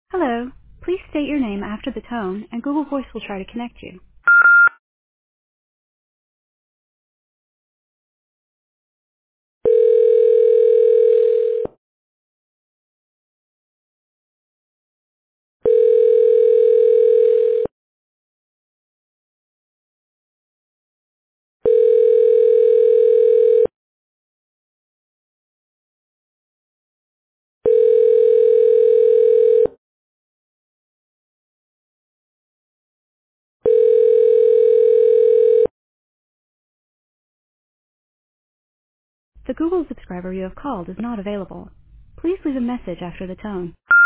Hello. Please state your name after the tone, and Google Voice will try to connect you. The Google subscriber you have called is not available. Please leave a message after the tone.